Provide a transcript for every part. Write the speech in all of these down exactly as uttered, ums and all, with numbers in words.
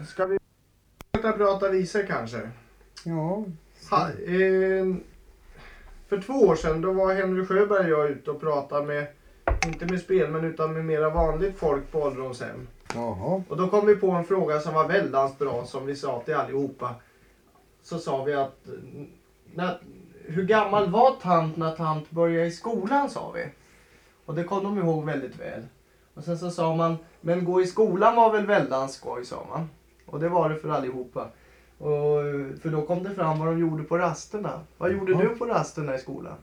Ska vi fortsätta prata visor kanske? Ja. Ha, eh, för två år sedan då var Henry Sjöberg och jag ute och pratade med, inte med spel men utan med mera vanligt folk på ålderdomshem. Jaha. Och då kom vi på en fråga som var väldigt bra som vi sa till allihopa. Så sa vi att, när, hur gammal var tant när tant började i skolan, sa vi. Och det kom de ihåg väldigt väl. Och sen så sa man, men gå i skolan var väl väldigt skoj, sa man. Och det var det för allihopa. Och, för då kom det fram vad de gjorde på rasterna. Vad gjorde Ja. du på rasterna i skolan?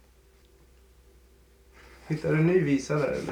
Hittar du en ny visa där eller?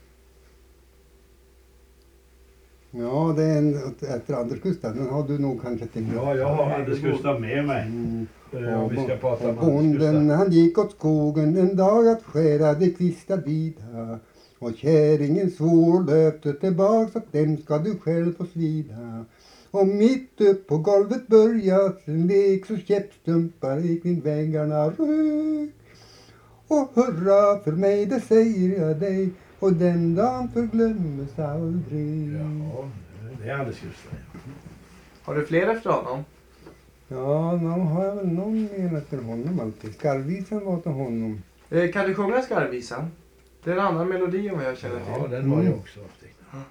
Ja, det är en efter Anders Gustav. Den har du nog kanske tänkt. Ja, jag har Anders Gustav med mig. Mm. Eh, Om vi ska prata om och Anders bonden Gustav. han gick åt skogen en dag att skära de kvistar vida. Och käringen svor löfte tillbaks att dem ska du själv få svida. Och mitt upp på golvet började en lek så käppstumpar gick kring väggarna rök. Och hurra för mig, det säger jag dig, och den dagen förglömmes aldrig. Ja, det är Anders Gustav. Har du fler efter honom? Ja, nu har jag väl någon mer efter honom alltid. Skarvvisan var till honom. Eh, kan du sjunga skarvvisan? Det är en annan melodi än vad jag känner till. Ja, den var jag också haft.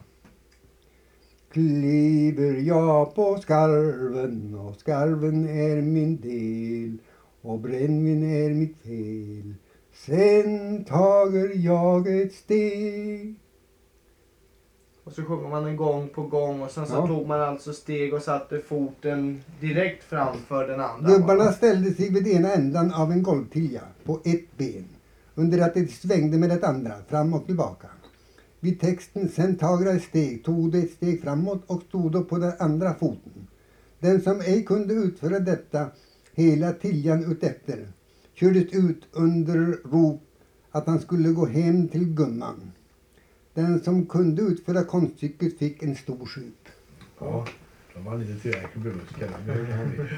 Kliver jag på skarven och skarven är min del och brännvin är mitt fel. Sen tager jag ett steg. Och så sjunger man en gång på gång och sen så Ja. tog man alltså steg och satte foten direkt framför den andra. Gubbarna ställde sig vid ena ändan av en golvtilja på ett ben under att de svängde med det andra fram och tillbaka. Vid texten sen tagra ett steg tog de ett steg framåt och stod då på den andra foten. Den som ej kunde utföra detta hela tiljan utefter kördes ut under rop att han skulle gå hem till gumman. Den som kunde utföra konststycket fick en stor skyp. Ja, de var lite tillräckligt bevuskade. Det har vi.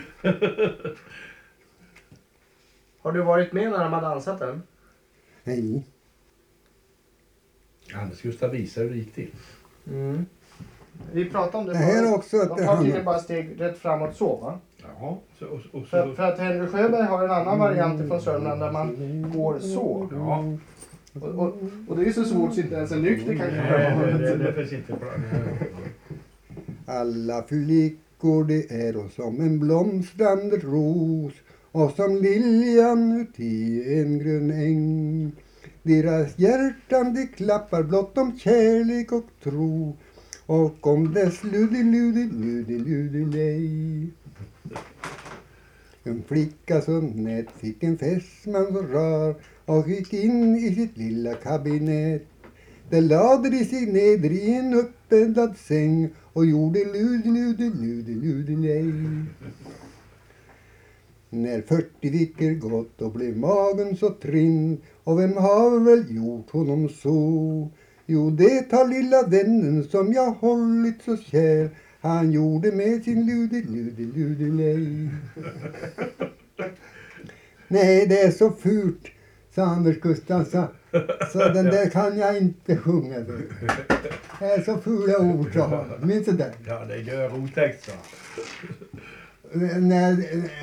Har du varit med när de har dansat den? Nej. Anders Gustav visar hur det gick till. Mm. Vi pratade om det. Det här är också att De det tar handlar- tydligen bara steg rätt framåt så, va? Jaha, så, och, och För, så... för att Henry Sjöberg har en annan variant från Sörmland där man går så. Ja, Och, och, och det är ju så svårt så inte ens en nykter kan nej, göra det, det, det. det finns inte plan. Alla flickor det är och som en blomstrande ros och som liljan uti en grön äng. Deras hjärtan de klappar blott om kärlek och tro och om dess ludi ludi ludi ludi lej. En flicka som nät fick en fästman så rar och gick in i sitt lilla kabinett. Där lade de sig ned i en uppbäddad säng och gjorde ludi ludi ludi ludi lej. När fyrtio veckor gått och blev magen så trinn och vem har väl gjort honom så? Jo, det har lilla vännen som jag hållit så kär. Han gjorde med sin ludi ludi ludi lej. Nej, det är så fult, sa Anders Gustav, så, så den där kan jag inte sjunga. Det Det är så fula ord, sa han. Minns du det? Ja, det gör otäckt så. När,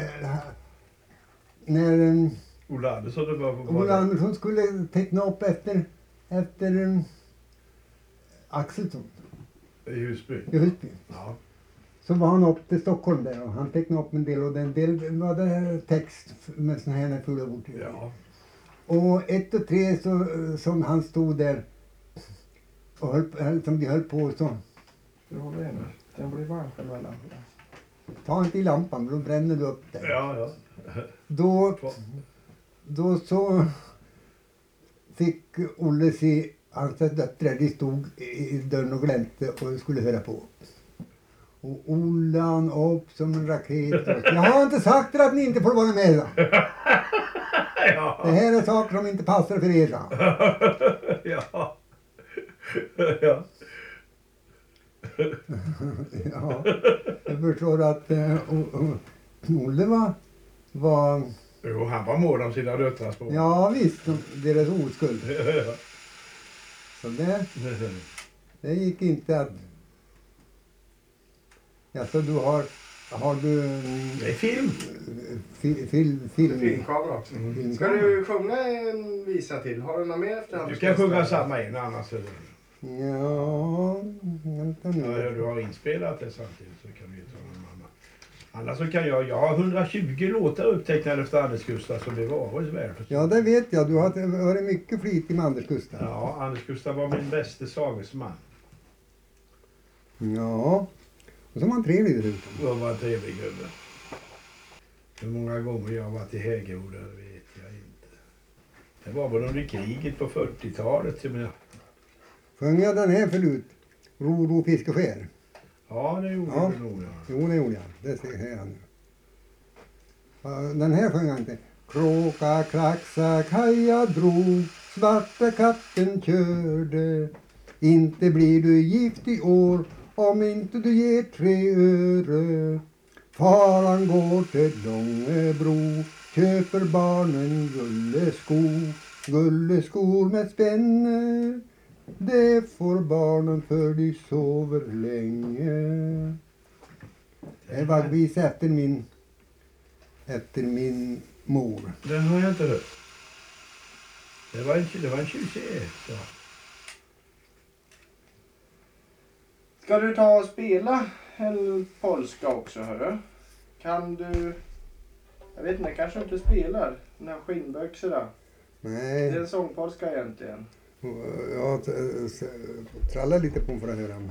när Ola Andersson, det var på Ola Andersson skulle teckna upp efter, efter um, Axelsson i Husby. i Husby. Ja. Så var han upp till Stockholm där och han tecknade upp en del och den del var det text med såna här fula ord. Ja. Och ett och tre så, som han stod där och höll, höll, som de höll på så. Du håller igen. Den blir varm själva lampan. Ta inte i lampan, då bränner du upp där. Ja, ja. Då, då så fick Olle se hans döttrar, de stod i dörren och glämte och skulle höra på. Och Olle han upp som en raket. Jag har inte sagt er att ni inte får vara med. Då. Ja. Det här är saker som inte passar för er. Då. Ja. Ja. Ja, jag förstår att uh, Olle var, var, Jo, han var mål om sina döttrars spår. ja visst, deras oskuld. Ja. Så det, det gick inte att... Ja, så du har, har du mm, Det är film. fi, fil, film, Filmkamera också. filmkamera? Ska du sjunga en visa till? Har du något mer efter Du ska sjunga samma en annars. är det- Ja, vänta Ja, nu. du har inspelat det samtidigt så kan vi ju ta någon annan. Annars så kan jag, jag har hundratjugo låtar upptecknade efter Anders Gustafsson. Det var så väl. Ja, det vet jag. Du har varit mycket flitig med Anders Gustaf. Ja, Anders Gustaf var min bästa sagesman. Ja. Och så var han trevlig dessutom. Det var en trevlig gubbe. Hur många gånger jag har varit i Häggehoda vet jag inte. Det var väl under kriget på fyrtiotalet. Jag menar. Sjöng jag den här förut? Ro, ro, fisk och skär. Ja, det gjorde Ja. du nog. Ja. Jo, det gjorde jag. Det ser jag nu. Ja, den här sjöng jag inte. Kråka, kraxa, kaja drog, svarta katten körde. Inte blir du gift i år om inte du ger tre öre. Faran går till Långebro, köper barnen gulleskor. Gulleskor med spänne, det får barnen för de sover länge. Det var vis efter min, efter min mor. Den har jag inte hört. Det var en, det var en tjusig ja. Ska du ta och spela en polska också, hörru? Kan du... Jag vet inte, kanske inte spelar den här skinnbyxorna. Det är Nej, en sångpolska egentligen. jag trallar lite på för att höra.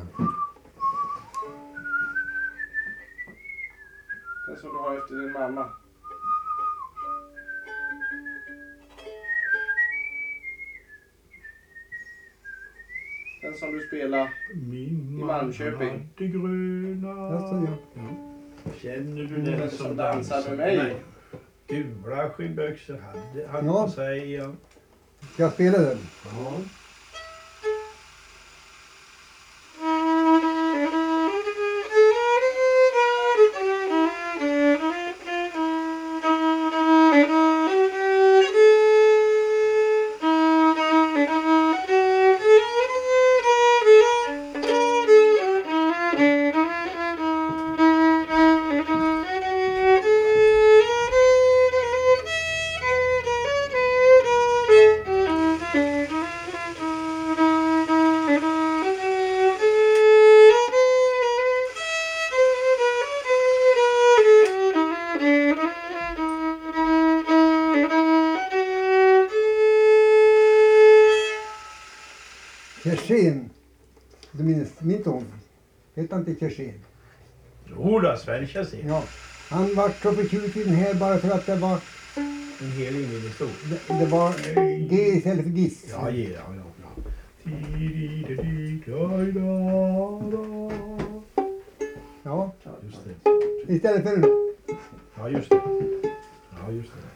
Den som du har efter din mamma. Den som du spelar. Min I Malmköping. hade gröna. Alltså, ja. Ja. Känner du Den den som som dansar dansar med mig? Gula skinnbyxor hade han Ja. på sig. Ja. Ska jag spela den? Ja. Kersén. Du minns min son? Hette han inte Kersén? Jodå, Sven Kjellsten. Ja. Han var så förtjust i den här bara för att det var, En hel inledningston. det, det var G istället för Giss. Ja, ja, ja. ja. Ja. Just det. Istället för Ja, just det. Ja, just det.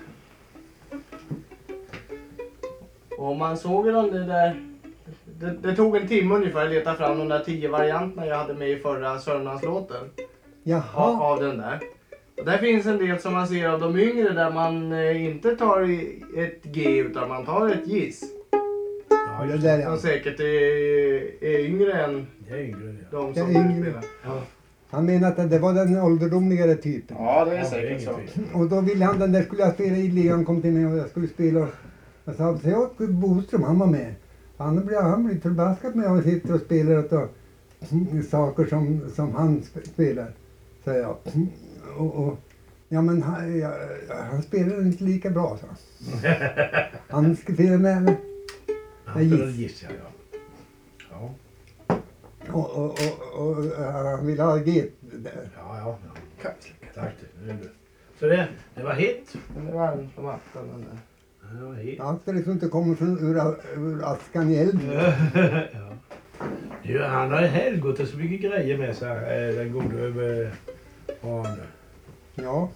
Och om man såg den det där... Det, det tog en timme ungefär att leta fram de där tio varianterna jag hade med i förra Sörmlandslåten. Av, Jaha. av den där. Och där finns en del som man ser av de yngre där man eh, inte tar i ett G utan man tar ett giss. Ja, Det just där det. Som ja. säkert är, är yngre än Det är yngre. Ja. de Det är som du yngre. spelar. Ja, Han menade att det var den ålderdomligare typen. ja det är Ja, det är säkert så. ingenting. Och då ville han, den där skulle jag spela i ligan, kom till mig och jag skulle spela. Jag sa, så jag Boström, han var med. Han blir, han blir förbaskad med att han sitter och spelar och tar, mm, saker som, som han sp- spelar. Så jag. Mm, Och, och, ja men han, ja, han spelar inte lika bra, så. Han spelar med, med Han giss. spelade giss, ja. Ja, ja. och, och, och, och, och han ville ha G där. Ja, ja. ja. Tack. Det är bra. Så det, det var hit. Men det var en som vatten den där. Det var hit. Han ska liksom inte komma från ur, ur askan i elden. Ja. Du, han har helgått så mycket grejer med sig, eh, den gode eh, Arne. Ja.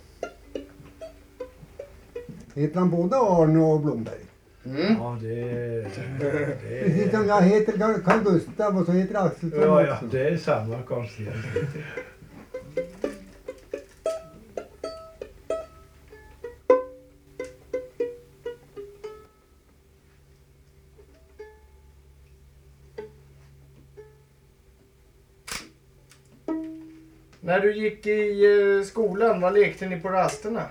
Heter han både Arne och Blomberg? Mm. Ja, det... Precis det som jag heter Carl Carl Gustav och så heter Axelsson ja, ja, också. det är samma konstiga. När du gick i eh, skolan, vad lekte ni på rasterna?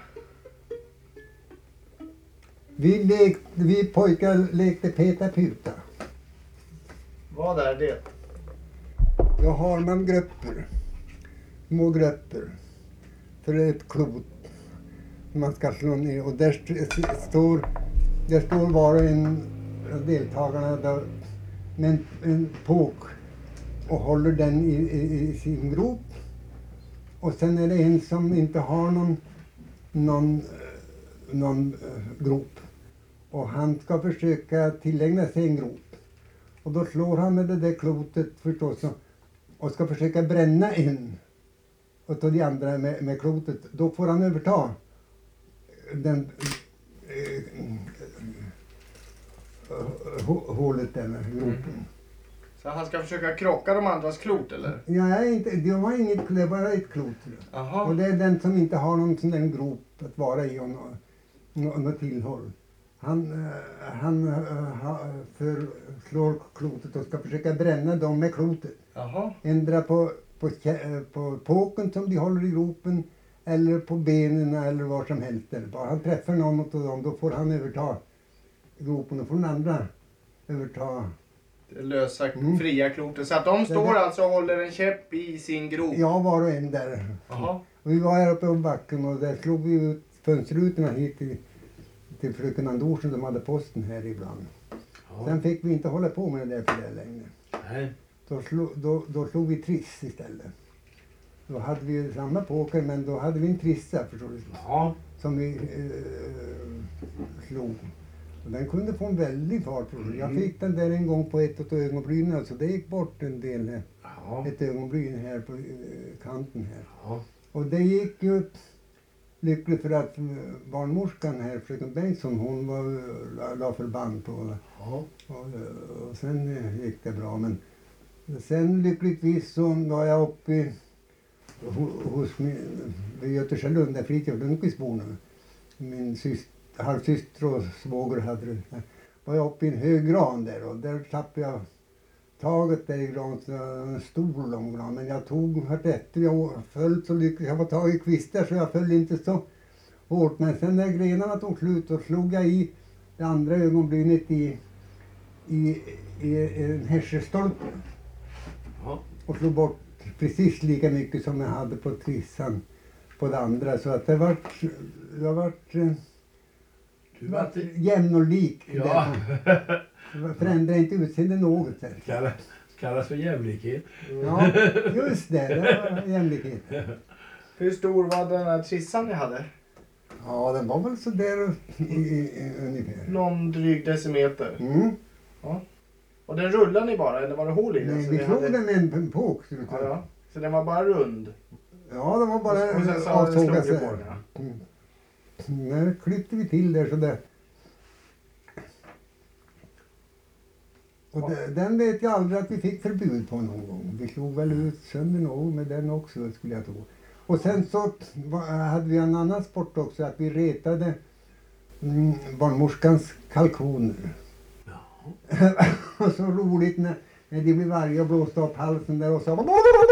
Vi, lek, vi pojkar lekte peta puta. Vad är det? Då har man grupper. Små grupper. För ett klot. Man ska slå ner. Och där st- står, där står var och en av deltagarna där, med en, en påk. Och håller den i, i, i sin grop. Och sen är det en som inte har någon, någon, någon uh, grop. Och han ska försöka tillägna sig en grop. Och då slår han med det där klotet förstås och, och ska försöka bränna en. Och ta de andra med, med klotet. Då får han överta den äh, äh, hålet där med gropen. Så han ska försöka krocka de andras klot eller? Ja, inte, det var inget, det var bara ett klot. Aha. Och det är den som inte har någon sån där grop att vara i och något, något, något tillhåll. Han, uh, han uh, förslår klotet och ska försöka bränna dem med klotet. Jaha. Ändra på, på, på påken som de håller i gropen eller på benen eller var som helst. Bara han träffar någon av dem, då får han överta gropen och får den andra överta. Lösa Mm. fria klotet. Så att de står det- alltså och håller en käpp i sin grop. Ja, var och en där. Jaha. Och vi var här uppe på backen och där slog vi ut fönsterrutorna hit till, till fröken Andorsen som hade posten här ibland. Ja. Sen fick vi inte hålla på med det där för det längre. Nej. Då slog, då, då slog vi triss istället. Då hade vi samma poker men då hade vi en trissa förstår du, Ja. som vi eh, slog. Och den kunde få en väldig fart. Jag fick den där en gång på ett av ögonbrynen så det gick bort en del här. Ja. Ett ögonbryn här på eh, kanten här. Ja. Och det gick ju lyckligt för att eh, barnmorskan här, fröken Bengtsson, hon var, la, la förband på det. Ja. Och, och sen eh, gick det bra. Men sen lyckligtvis så var jag uppe i, ho- hos min, vid Götersjölund, där Fritiof Lundqvist bor nu. Min syster, halvsyster och svåger hade det. Där var jag uppe i en hög gran där och där tappade jag taget där i gran, så en stor lång gran. Men jag tog vart efter, jag föll så lyckligt, jag var tagit i kvistar så jag föll inte så hårt. Men sen när grenarna tog slut så slog jag i det andra ögonbrynet i i, i en härsestolpe Ja. och slog bort precis lika mycket som jag hade på trissan på det andra. Så att det vart, det vart, eh, Du det var vart inte... jämn och lik. Ja. Det förändrade inte utseende något. Där. Kallas, kallas för jämlikhet. Ja, just det. Det var jämlikhet. Hur stor var den här trissan ni hade? Ja, den var väl så där i, i, i, ungefär. Någon dryg decimeter. Mm. Och den rullade ni bara eller var det hål i den? Nej, Så vi ni slog hade- den med en, en påk. Så, Ja, ja. Så den var bara rund? ja, det var bara och sen så avsågat slog så vi på här. den, ja. Mm. När klippte vi till där så där. Och det, den vet jag aldrig att vi fick förbud på någon gång. Vi slog väl ut sönder någon med den också skulle jag tro. Och sen så var- hade vi en annan sport också, att vi retade mm, barnmorskans kalkoner. Och så roligt när, när de blev arga och blåste upp halsen där och sa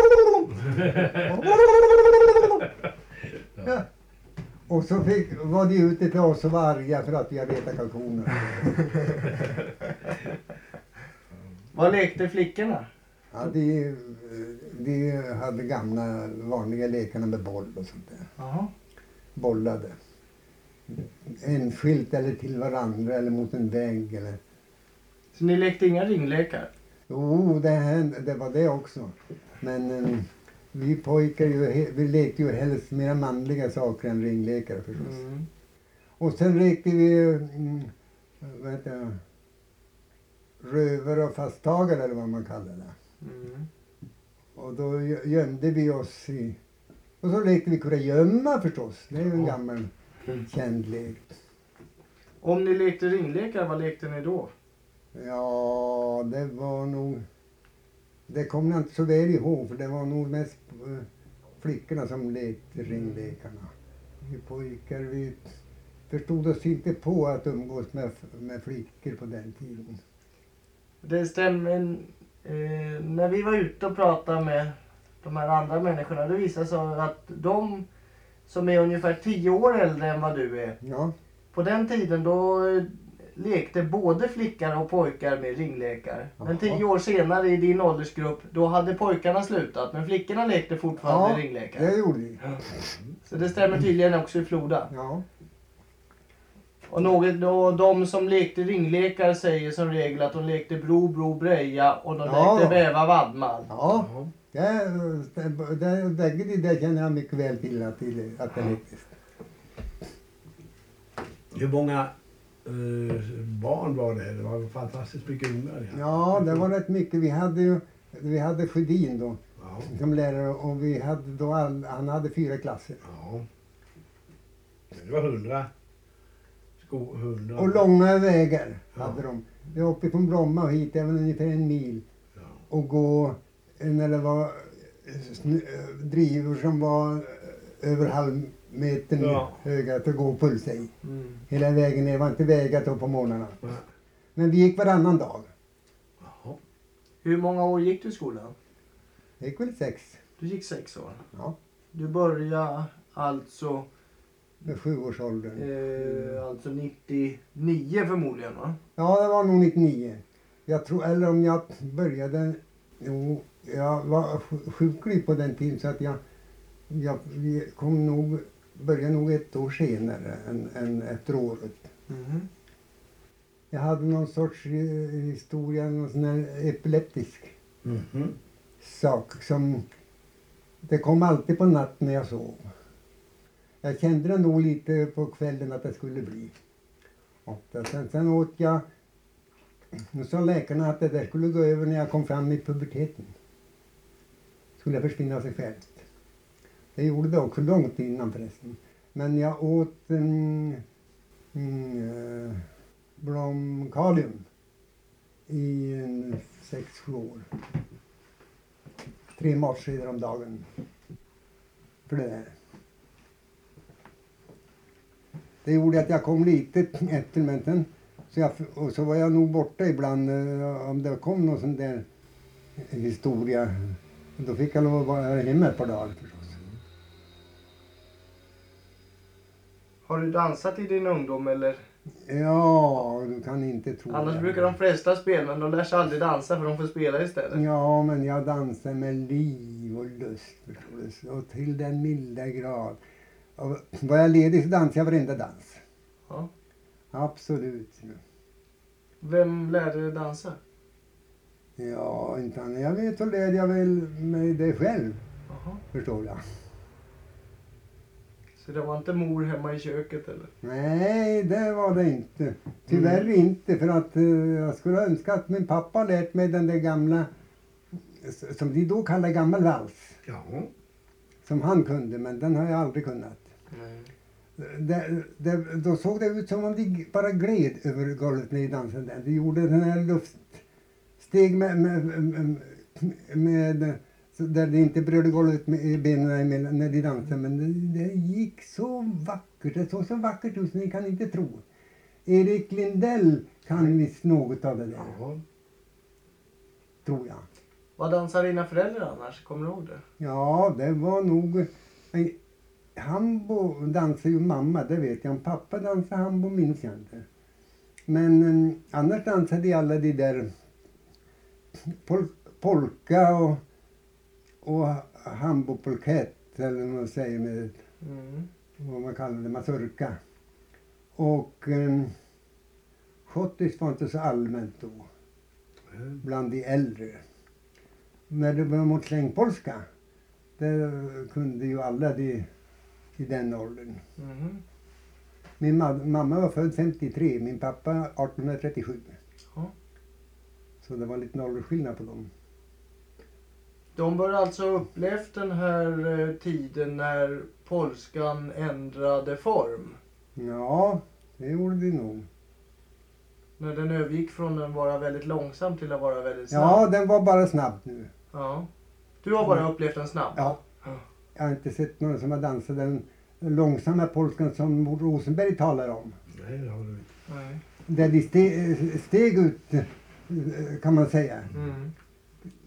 ja. Och så fick, var de ute till oss och var arga för att vi hade retat kalkoner. Vad lekte flickorna? Ja, de, de hade gamla vanliga lekarna med boll och sånt där. Jaha. Bollade. Enskilt eller till varandra eller mot en vägg eller. Så ni lekte inga ringlekar? Jo, det, hände, det var det också. Men um, vi pojkar ju, he- vi lekte ju helst mera manliga saker än ringlekar förstås. Mm. Och sen lekte vi mm, vad heter det, röver och fasttagare eller vad man kallar det. Mm. Och då gö- gömde vi oss i... Och så lekte vi kurragömma förstås. Det är ju en Ja. gammal känd lek. Om ni lekte ringlekar, vad lekte ni då? Ja, det var nog... Det kommer jag inte så väl ihåg för det var nog mest eh, flickorna som lekte ringlekarna. Vi pojkar, vi förstod oss inte på att umgås med, med flickor på den tiden. Det stämmer. Eh, när vi var ute och pratade med, de här andra människorna. Det visar sig att de som är ungefär tio år äldre än vad du är. Ja, På den tiden då lekte både flickor och pojkar med ringlekar. Men Jaha. tio år senare i din åldersgrupp, då hade pojkarna slutat. Men flickorna lekte fortfarande ja ringlekar. det gjorde vi. Så det stämmer tydligen också i Floda. Ja, Och något, då, de som lekte ringlekar säger som regel att de lekte bro, bro, breja och de Ja. lekte väva, vadmal. ja. Ja. Det, det, det, bägge de där känner jag mycket väl till att, till, att det lektes. Hur många eh, barn var det? Det var fantastiskt mycket ungar. Ja, det var rätt mycket. Vi hade ju, vi hade Sjödin då Ja. som lärare och vi hade då all, han hade fyra klasser. Ja. Det var hundra. Sko, hundra. Och långa vägar Ja. hade de. Det var uppe från Bromma och hit, även ungefär en mil. Ja. Och gå när det var snö, drivor som var över halvmetern Ja. höga att gå och pulsa i. Mm. Hela vägen ner var inte vägat då på morgnarna. Ja. Men vi gick varannan dag. Jaha. Hur många år gick du i skolan? Det gick väl sex. Du gick sex år. Ja, Du började alltså, med sjuårsåldern. eh, alltså nittionio förmodligen va? Ja, det var nog nittionio. Jag tror, eller om jag började, jo, jag var sj- sjuklig på den tiden så att jag, jag vi kom nog, började nog ett år senare än, än efter året. Mhm. Jag hade någon sorts eh, historia, någon sån här epileptisk Mhm. sak som, det kom alltid på natten när jag sov. Jag kände det nog lite på kvällen att det skulle bli. Och det, sen, sen åt jag, nu sa läkarna att det där skulle gå över när jag kom fram i puberteten. Skulle försvinna av sig självt. Det gjorde det också långt innan förresten. Men jag åt um, mm, uh, Blomkalium i en sex, sju år. Tre matskedar om dagen. För det där. Det gjorde att jag kom lite efter, men sen så, jag, och så var jag nog borta ibland eh, om det kom någon sån där historia. Då fick jag lov att vara hemma ett par dagar förstås. Har du dansat i din ungdom eller? Ja, du kan inte tro Annars det. brukar de flesta spela men de lär sig aldrig dansa för de får spela istället. Ja, men jag dansar med liv och lust förstår du. Och till den milda grad. Och var jag ledig så dansade jag varenda dans. Ja. Absolut. Vem lärde dig dansa? Ja, inte annat. Jag vet så lärde jag väl mig det själv, Jaha. förstår jag. Så det var inte mor hemma i köket eller? Nej, det var det inte. Tyvärr inte, för att eh, jag skulle önska att min pappa lärt mig den där gamla, s- som de då kallade gammal vals, Ja. som han kunde, men den har jag aldrig kunnat. Nej. Det, det, då såg det ut som om de bara gled över golvet när de dansade där. De gjorde den här luftsteg med, med, med, med så där det inte berörde golvet med benen emellan när de dansade. Men det, det gick så vackert. Det såg så vackert ut så ni kan inte tro. Erik Lindell kan visst något av det där, Ja. tror jag. Vad dansar dina föräldrar annars? Kommer du ihåg det? Ja, det var nog... Nej, Hambo dansade ju mamma, det vet jag. Om pappa dansade Hambo minns jag inte. Men eh, annars dansade alla de där pol polka och, och Hambo-polkett, eller vad man säger med, Mm. vad man kallar det, mazurka. Och eh, schottis var inte så allmänt då, bland de äldre. När det var mot slängpolska, det kunde ju alla de i den åldern. Mhm. Min ma mamma var född femtiotre, min pappa arton trettiosju. Ja. Så det var lite åldersskillnad på dem. De bör alltså ha upplevt den här eh, tiden när polskan ändrade form. Ja, det gjorde de nog. När den övergick från att vara väldigt långsam till att vara väldigt snabb. Ja, den var bara snabb nu. Ja. Du har bara upplevt den snabb? Ja. Jag har inte sett någon som har dansat den långsamma polskan som Mor Rosenberg talar om. Nej, det har du inte. Nej. Där de ste steg ut, kan man säga. Mm.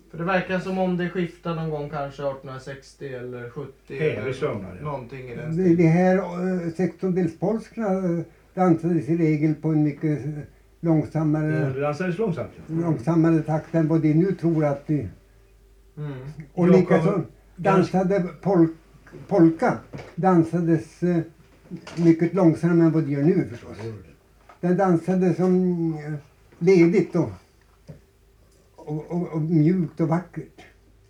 För det verkar som om det skiftar någon gång kanske artonhundrasextio eller sjuttio. Här i eller Sörmland, ja. någonting i den Det, det här eh, sextondelspolskorna eh, dansades i regel på en mycket eh, långsammare, Det dansades långsamt. Ja. långsammare takt än vad de nu tror att de... Mm. Och Jag likaså kommer- dansade pol, polka dansades eh, mycket långsammare än vad de gör nu förstås. Den dansade som eh, ledigt och, och, och, och mjukt och vackert.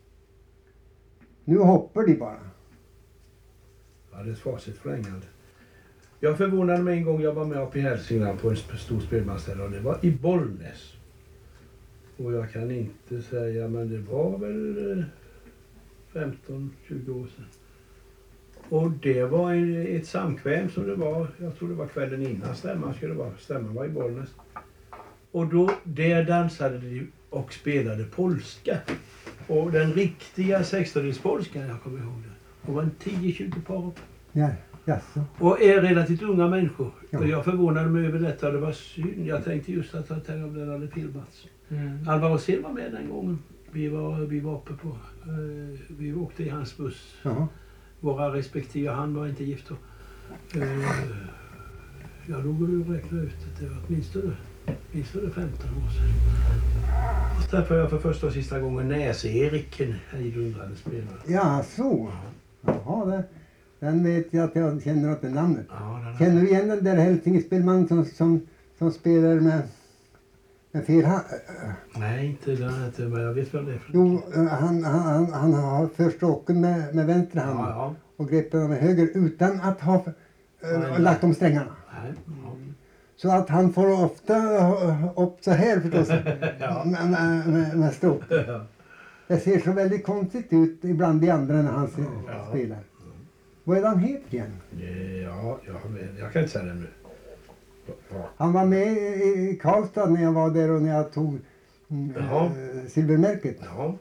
Nu hoppar de bara. Ja, det är ett facit för England. Jag förvånade mig en gång, jag var med uppe i Hälsingland på en sp- stor spelmansställe och det var i Bollnäs. Och jag kan inte säga, men det var väl eh, femton tjugo år sedan. Och det var en, ett samkväm som det var, jag tror det var kvällen innan stämman skulle vara. Stämman var i Bollnäs. Och då, där dansade de och spelade polska. Och den riktiga sextondelspolskan, jag kommer ihåg det. Det var en tio tjugo par upp. Ja, jaså. Och är relativt unga människor. Ja. Och jag förvånade mig över detta. Det var synd. Jag tänkte just att jag tänkte om den hade filmats. Mm. Alvar Rosén var med den gången. Vi var, vi var uppe på... Eh, vi åkte i hans buss. Jaha. Våra respektive. Han var inte gift då. Eh, jag låg och räknade ut att det var åtminstone, åtminstone femton år sedan. Och så träffade jag för första och sista gången Näs-Erik, en hejdundrande spelare. Ja, så. Jaha, det, den vet jag att jag känner åt det namnet. Ja, den Känner du igen den där hälsingespelmannen som, som, som spelar med, med fel hand? Nej, inte den inte, men jag vet väl det. För... Jo, eh, han, han, han, han har först åken med, med vänster hand Ja, ja. och greppet med höger utan att ha eh, Nej. lagt om strängarna. Nej. Ja. Så att han får ofta ha- upp så här förstås, Ja. med, med, med, med stråk. Det ser så väldigt konstigt ut ibland de andra när han ser, Ja. spelar. Vad är det han heter igen? Ja, jag, vet- jag kan inte säga det nu. Ja. Han var med i i Karlstad när jag var där och när jag tog mm, Jaha. eh, silvermärket. Ja.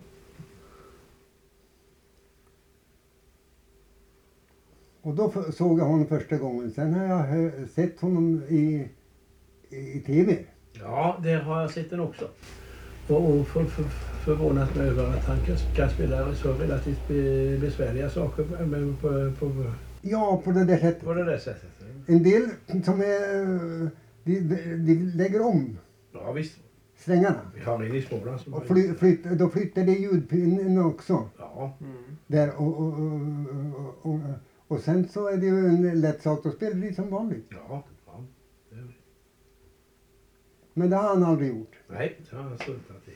Och då f- såg jag honom första gången. Sen har jag hö- sett honom i, i, i tv. Ja, där har jag sett den också. Och, och för, för, förvånat mig över att han kan, kan spela så relativt be, besvärliga saker på, med- på, på, Ja, på det där sättet. på det där sättet. En del som är... De, de, de lägger om Ja, visst. strängarna. Vi har en i Småland som Och har fly, gjort det. flytt, då flyttar det ljudpinnen också. Ja, Mm. Där och, och, och, och, och, och sen så är det ju en lätt sak att spela det som vanligt. ja, ja. Det, Men det har han aldrig gjort. nej, det har han struntat i.